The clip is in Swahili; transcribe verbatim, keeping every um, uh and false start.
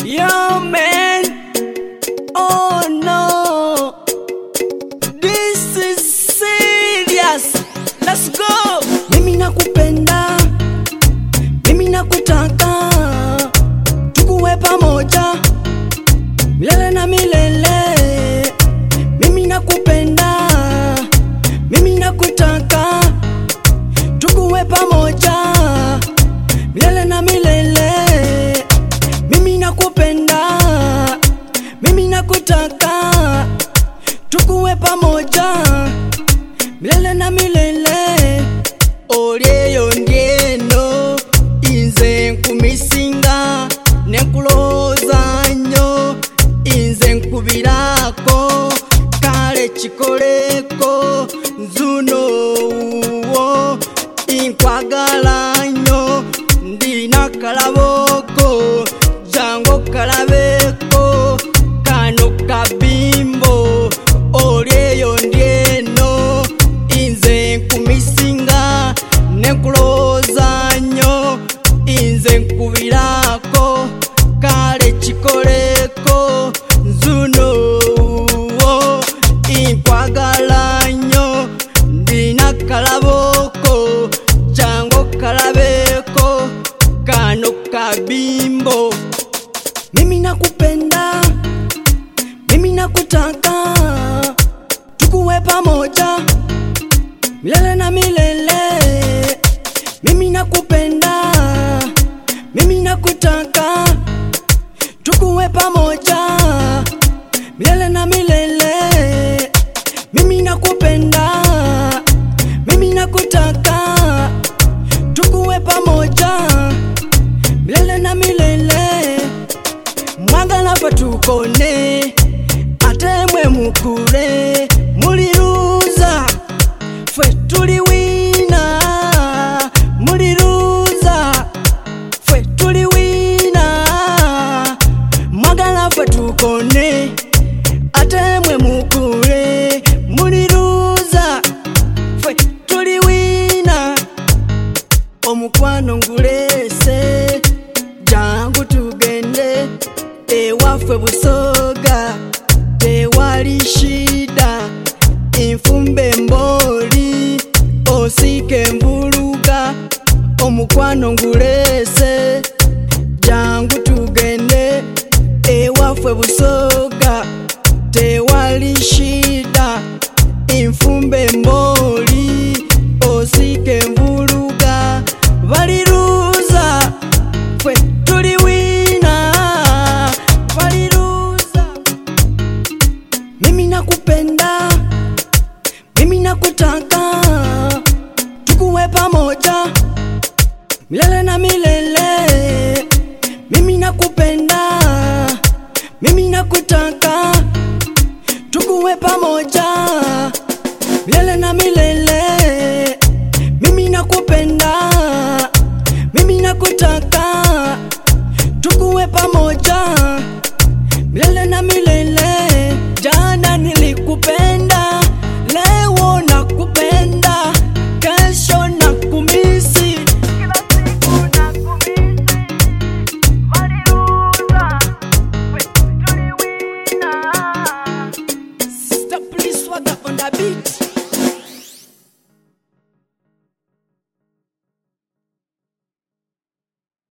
Yo man, oh no, this is serious. Let's go. Mimi nakupenda, mimi nakutaka, tukuwe pamoja milele na milele. Mimi nakupenda, mimi nakutaka, tukuwe pamoja milele na milele. Mimi nakupenda, mimi nakutaka, tukuwe pamoja milele na milele. Olyeyo ndyeno inze nkumisinga nekuloza nnyo, inze nkubirako kale kikoleko nzuno uwo inkwagala nnyo ndina kalaboko jango kalabeko kano kabimbo. Olyeyo ndyeno inze nkumisinga nekuloza nnyo, inze nkubirako kale kikoleko nzuno uwo inkwagala nnyo ndina kalaboko jango kalabeko kano kabimbo. Mimi nakupenda, mimi nakutaka, tukuwe pamoja milele na milele. Mimi nakupenda, mimi nakutaka, tukuwe pamoja milele na milele. Mimi nakupenda, mimi nakutaka, tukuwe pamoja milele na milele. Mwagala fwe tukone ate mwe mukule, muliruza fwe tuliwina, muliruza fwe tuliwina. Mwagala fwe tukone ate mwe mukule, muliruza fwe tuliwina. Omukwano ngulese jangu tugende ewafwe Busoga, tewali shida infumbe mboli osike mbuluga. Omukwano ngulese jangu tugende ewafwe Busoga, tewali shida infumbe mboli osike mbuluga. Baliruza fwe tuliwina, baliruza. Mimi nakupenda, mimi nakutaka, tukuwe pamoja milele na milele. Mimi nakupenda, mimi nakutaka, tukuwe pamoja milele na milele. Mimi nakupenda, mimi nakutaka,